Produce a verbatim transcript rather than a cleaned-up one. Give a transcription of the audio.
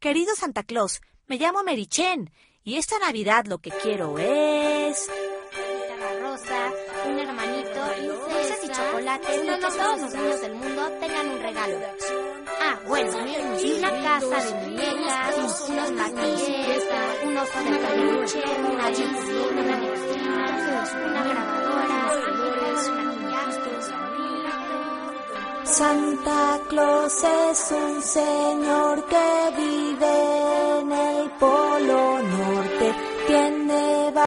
Querido Santa Claus, me llamo Merichen y esta Navidad lo que quiero es... Una rosa, un hermanito, dulces y chocolates y que todos los niños del mundo tengan un regalo. Ah, bueno, y una casa de muñecas, unos maquilletes, un oso de peluche, una bici, una medicina, una grabadora, un maquillaje. Santa Claus es un señor que vive en el Polo Norte, tiene